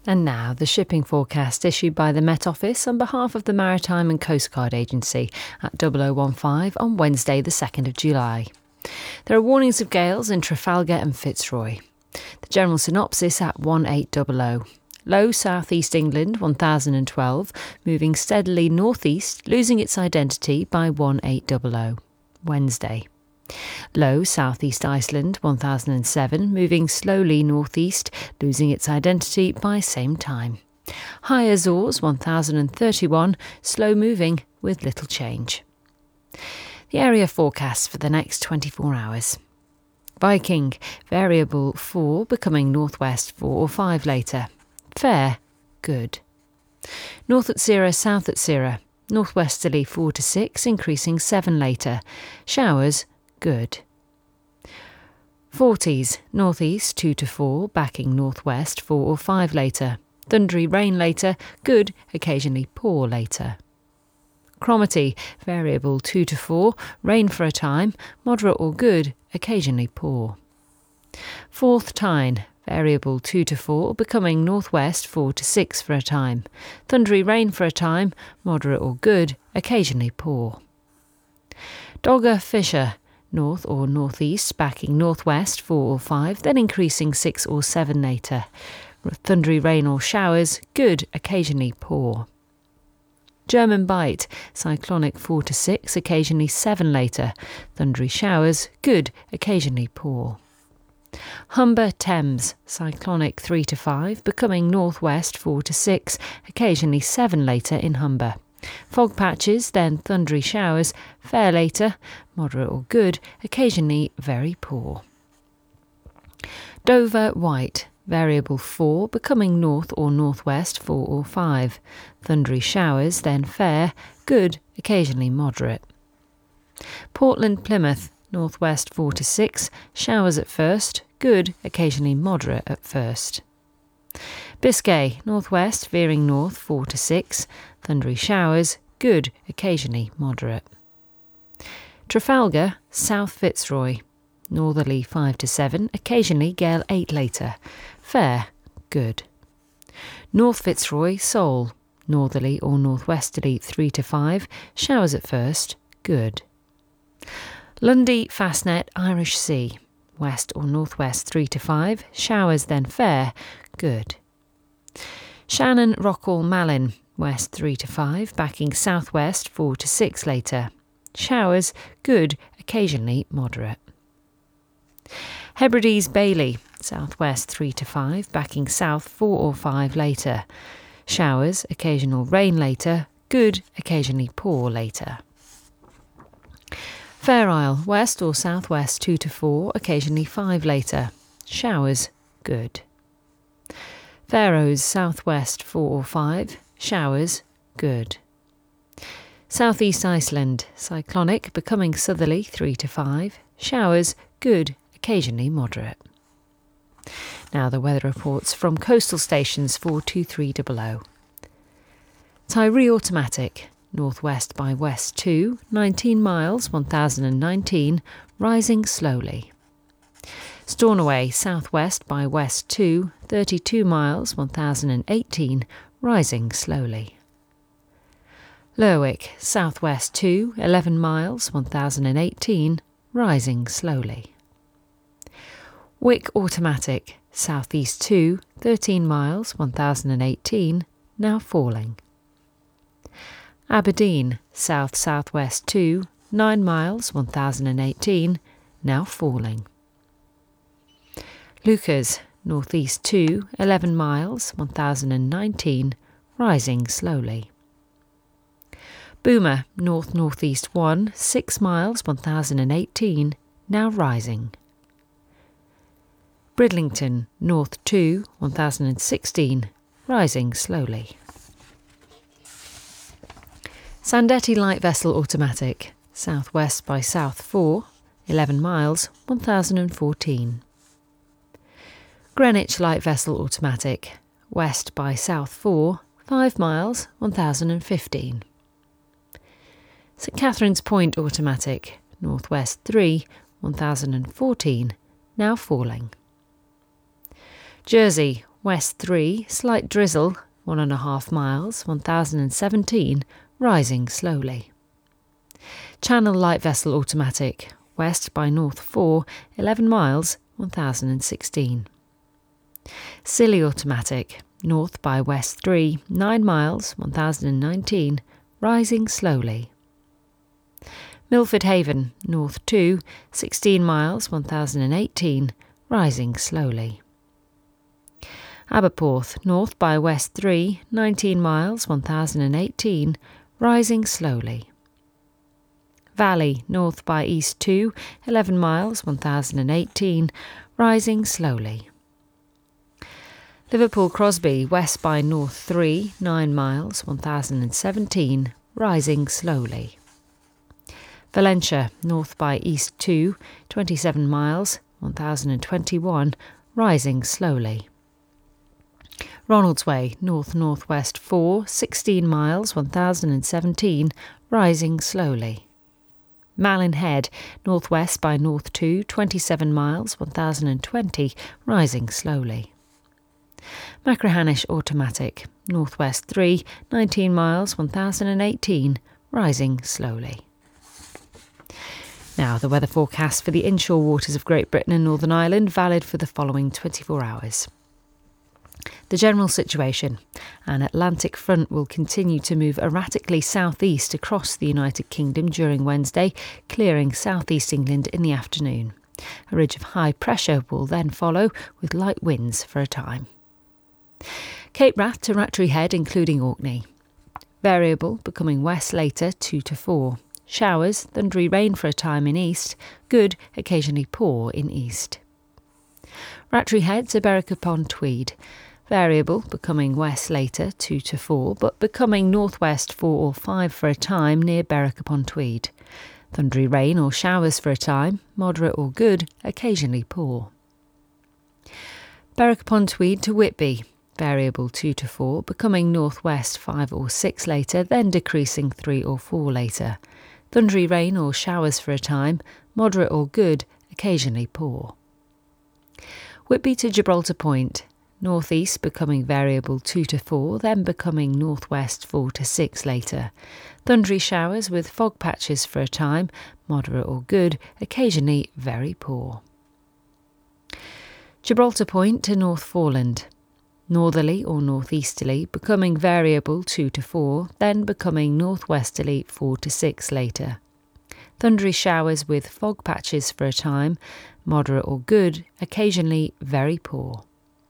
And now, the shipping forecast issued by the Met Office on behalf of the Maritime and Coast Guard Agency at 0015 on Wednesday the 2nd of July. There are warnings of gales in Trafalgar and Fitzroy. The general synopsis at 1800. Low southeast England 1012, moving steadily northeast, losing its identity by 1800. Wednesday. Low southeast Iceland 1007, moving slowly northeast, losing its identity by same time. High Azores 1031, slow moving with little change. The area forecast for the next 24 hours. Viking, variable 4, becoming northwest 4 or 5 later. Fair, good. North at Sierra, south at Sierra, northwesterly 4 to 6, increasing 7 later. Showers, good. Forties, northeast 2 to 4, backing northwest 4 or 5 later. Thundery rain later, good, occasionally poor later. Cromarty, variable 2 to 4, rain for a time, moderate or good, occasionally poor. Forth Tyne, variable 2 to 4, becoming northwest 4 to 6 for a time. Thundery rain for a time, moderate or good, occasionally poor. Dogger Fisher, north or northeast, backing northwest 4 or 5, then increasing 6 or 7 later. Thundery rain or showers, good, occasionally poor. German Bight, cyclonic 4 to 6, occasionally 7 later. Thundery showers, good, occasionally poor. Humber Thames, cyclonic 3 to 5, becoming northwest 4 to 6, occasionally 7 later in Humber. Fog patches, then thundery showers, fair later, moderate or good, occasionally very poor. Dover White, variable 4, becoming north or northwest 4 or 5. Thundery showers, then fair, good, occasionally moderate. Portland Plymouth, northwest 4 to 6, showers at first, good, occasionally moderate at first. Biscay, northwest, veering north 4 to 6, thundery showers, good, occasionally moderate. Trafalgar, south Fitzroy, northerly 5 to 7, occasionally gale 8 later, fair, good. North Fitzroy, Seoul, northerly or northwesterly 3 to 5, showers at first, good. Lundy Fastnet, Irish Sea, west or northwest 3 to 5, showers then fair, good. Shannon Rockall Malin, west 3 to 5, backing southwest 4 to 6 later. Showers, good, occasionally moderate. Hebrides Bailey, southwest 3 to 5, backing south 4 or 5 later. Showers, occasional rain later, good, occasionally poor later. Fair Isle, west or southwest 2 to 4, occasionally 5 later. Showers, good. Faroes, southwest 4 or 5, showers, good. Southeast Iceland, cyclonic, becoming southerly 3 to 5, showers, good, occasionally moderate. Now the weather reports from coastal stations 42300. Tiree Automatic, northwest by west 2, 19 miles, 1019, rising slowly. Stornoway, southwest by west 2, 32 miles, 1018, rising slowly. Lerwick, southwest 2, 11 miles, 1018, rising slowly. Wick Automatic, southeast 2, 13 miles, 1018, now falling. Aberdeen, south-southwest 2, 9 miles, 1018, now falling. Lucas, northeast 2, 11 miles, 1019, rising slowly. Boomer, north-northeast 1, 6 miles, 1018, now rising. Bridlington, north 2, 1016, rising slowly. Sandetti Light Vessel Automatic, southwest by south 4, 11 miles, 1014. Greenwich Light Vessel Automatic, west by south 4, 5 miles, 1015. St Catherine's Point Automatic, northwest 3, 1014, now falling. Jersey, West 3, slight drizzle, 1.5 miles, 1017, rising slowly. Channel light vessel automatic, west by north 4, 11 miles, 1016. Scilly automatic, north by west 3, 9 miles, 1019, rising slowly. Milford Haven, north 2, 16 miles, 1018, rising slowly. Aberporth, north by west 3, 19 miles, 1018, rising slowly. Valley, north by east 2, 11 miles, 1018, rising slowly. Liverpool Crosby, west by north 3, 9 miles, 1017, rising slowly. Valentia, north by east 2, 27 miles, 1021, rising slowly. Ronaldsway, north-northwest 4, 16 miles, 1017, rising slowly. Malin Head, northwest by north 2, 27 miles, 1020, rising slowly. Machrihanish automatic, northwest 3, 19 miles, 1018, rising slowly. Now the weather forecast for the inshore waters of Great Britain and Northern Ireland, valid for the following 24 hours. The general situation: an Atlantic front will continue to move erratically southeast across the United Kingdom during Wednesday, clearing southeast England in the afternoon. A ridge of high pressure will then follow, with light winds for a time. Cape Wrath to Rattray Head, including Orkney. Variable, becoming west later 2 to 4. Showers, thundery rain for a time in east, good, occasionally poor in east. Rattray Head to Berwick upon Tweed. Variable, becoming west later 2 to 4, but becoming northwest 4 or 5 for a time near Berwick upon Tweed. Thundery rain or showers for a time, moderate or good, occasionally poor. Berwick upon Tweed to Whitby. Variable 2 to 4, becoming northwest 5 or 6 later, then decreasing 3 or 4 later. Thundery rain or showers for a time, moderate or good, occasionally poor. Whitby to Gibraltar Point. Northeast becoming variable 2 to 4, then becoming northwest 4 to 6 later. Thundery showers with fog patches for a time, moderate or good, occasionally very poor. Gibraltar Point to North Foreland. Northerly or northeasterly, becoming variable 2 to 4, then becoming northwesterly 4 to 6 later. Thundery showers with fog patches for a time, moderate or good, occasionally very poor.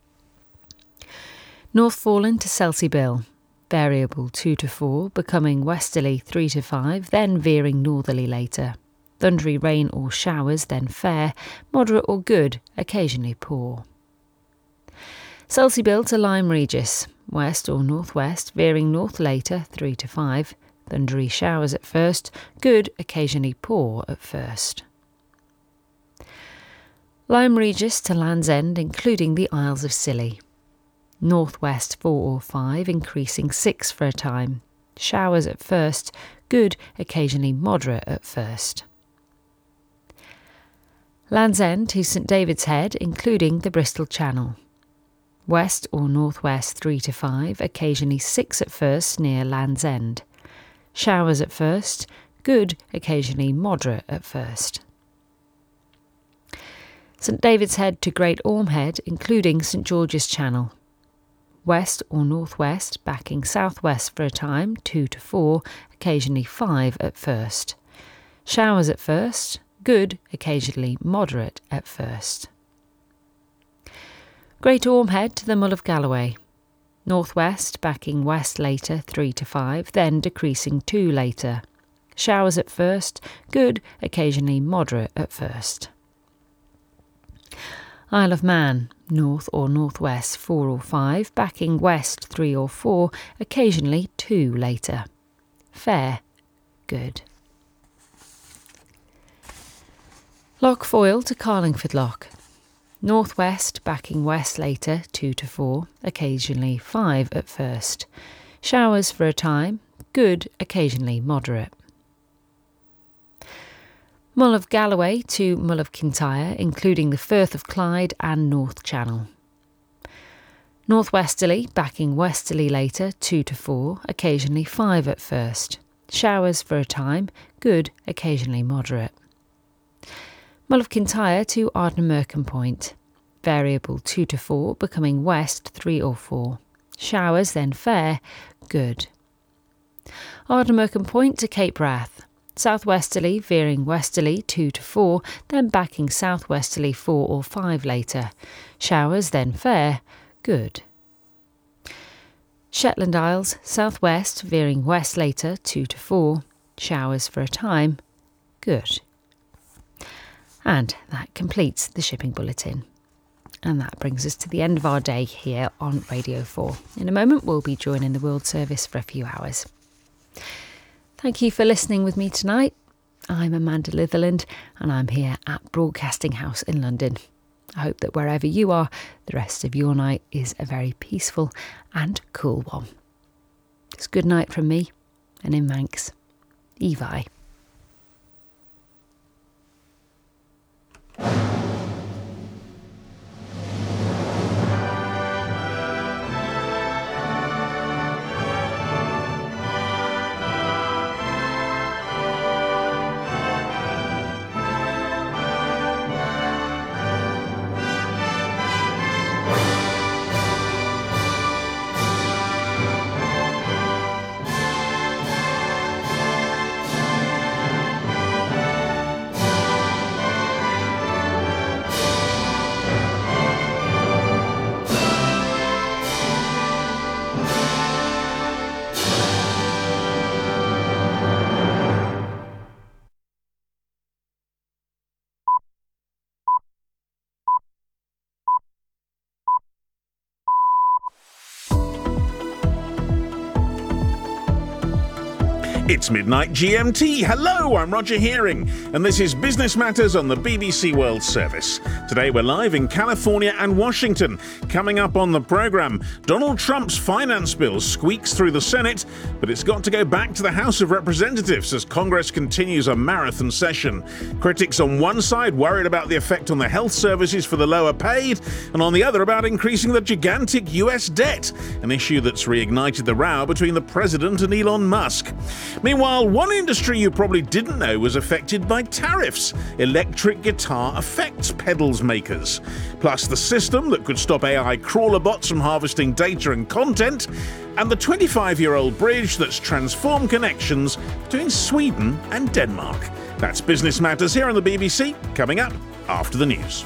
North Foreland to Selsey-Bill. Variable 2 to 4, becoming westerly 3 to 5, then veering northerly later. Thundery rain or showers, then fair, moderate or good, occasionally poor. Selsey-Bill to Lyme Regis. West or northwest, veering north later 3 to 5. Thundery showers at first, good, occasionally poor at first. Lyme Regis to Land's End, including the Isles of Scilly. Northwest 4 or 5, increasing 6 for a time. Showers at first, good, occasionally moderate at first. Land's End to St David's Head, including the Bristol Channel. West or northwest 3 to 5, occasionally 6 at first near Land's End. Showers at first, good, occasionally moderate at first. St David's Head to Great Orme Head, including St George's Channel. West or northwest, backing southwest for a time, 2 to 4, occasionally 5 at first. Showers at first, good, occasionally moderate at first. Great Orme Head to the Mull of Galloway. Northwest, backing west later 3 to 5, then decreasing 2 later. Showers at first, good, occasionally moderate at first. Isle of Man. North or northwest 4 or 5, backing west 3 or 4, occasionally 2 later. Fair, good. Loch Foyle to Carlingford Loch. Northwest, backing west later 2 to 4, occasionally 5 at first. Showers for a time, good, occasionally moderate. Mull of Galloway to Mull of Kintyre, including the Firth of Clyde and North Channel. Northwesterly, backing westerly later, 2 to 4, occasionally 5 at first. Showers for a time, good, occasionally moderate. Mull of Kintyre to Ardnamurchan Point. Variable 2 to 4, becoming west 3 or 4. Showers then fair, good. Ardnamurchan Point to Cape Wrath. Southwesterly, veering westerly 2 to 4, then backing southwesterly 4 or 5 later. Showers then fair, good. Shetland Isles, southwest, veering west later 2 to 4. Showers for a time, good. And that completes the shipping bulletin. And that brings us to the end of our day here on Radio 4. In a moment, we'll be joining the World Service for a few hours. Thank you for listening with me tonight. I'm Amanda Litherland and I'm here at Broadcasting House in London. I hope that wherever you are, the rest of your night is a very peaceful and cool one. It's good night from me, and in Manx, Evi. It's midnight GMT. Hello, I'm Roger Hearing, and this is Business Matters on the BBC World Service. Today we're live in California and Washington. Coming up on the programme, Donald Trump's finance bill squeaks through the Senate, but it's got to go back to the House of Representatives as Congress continues a marathon session. Critics on one side worried about the effect on the health services for the lower paid, and on the other about increasing the gigantic US debt, an issue that's reignited the row between the president and Elon Musk. Meanwhile, one industry you probably didn't know was affected by tariffs: electric guitar effects pedals makers. Plus the system that could stop AI crawler bots from harvesting data and content, and the 25-year-old bridge that's transformed connections between Sweden and Denmark. That's Business Matters here on the BBC, coming up after the news.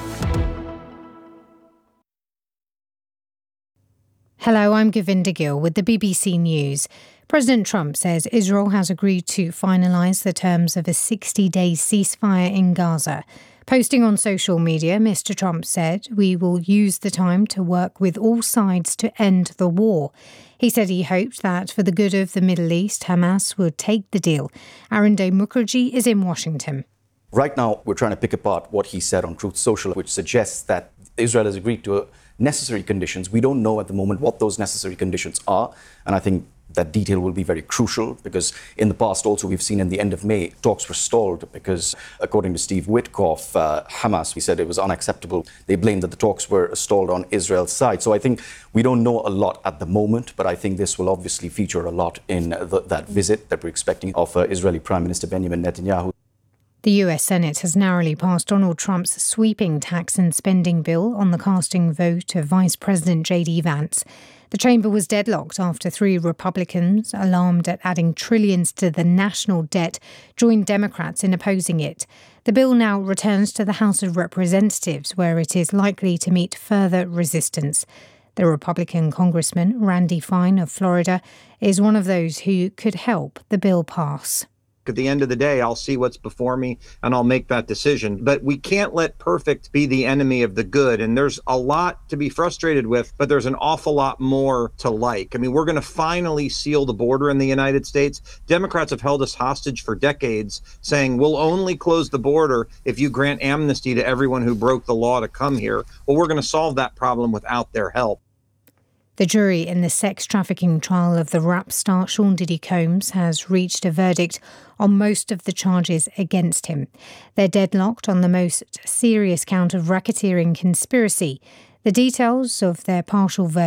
Hello, I'm Govinda Gill with the BBC News. President Trump says Israel has agreed to finalise the terms of a 60-day ceasefire in Gaza. Posting on social media, Mr. Trump said, "We will use the time to work with all sides to end the war." He said he hoped that for the good of the Middle East, Hamas would take the deal. Arinde Mukherjee is in Washington. Right now, we're trying to pick apart what he said on Truth Social, which suggests that Israel has agreed to necessary conditions. We don't know at the moment what those necessary conditions are, and I think that detail will be very crucial, because in the past also we've seen in the end of May, talks were stalled because, according to Steve Witkoff, Hamas, he said it was unacceptable. They blamed that the talks were stalled on Israel's side. So I think we don't know a lot at the moment, but I think this will obviously feature a lot in that visit that we're expecting of Israeli Prime Minister Benjamin Netanyahu. The US Senate has narrowly passed Donald Trump's sweeping tax and spending bill on the casting vote of Vice President J.D. Vance. The chamber was deadlocked after 3 Republicans, alarmed at adding trillions to the national debt, joined Democrats in opposing it. The bill now returns to the House of Representatives, where it is likely to meet further resistance. The Republican Congressman, Randy Fine of Florida, is one of those who could help the bill pass. At the end of the day, I'll see what's before me and I'll make that decision. But we can't let perfect be the enemy of the good. And there's a lot to be frustrated with, but there's an awful lot more to like. I mean, we're going to finally seal the border in the United States. Democrats have held us hostage for decades, saying we'll only close the border if you grant amnesty to everyone who broke the law to come here. Well, we're going to solve that problem without their help. The jury in the sex trafficking trial of the rap star Sean Diddy Combs has reached a verdict on most of the charges against him. They're deadlocked on the most serious count of racketeering conspiracy. The details of their partial verdict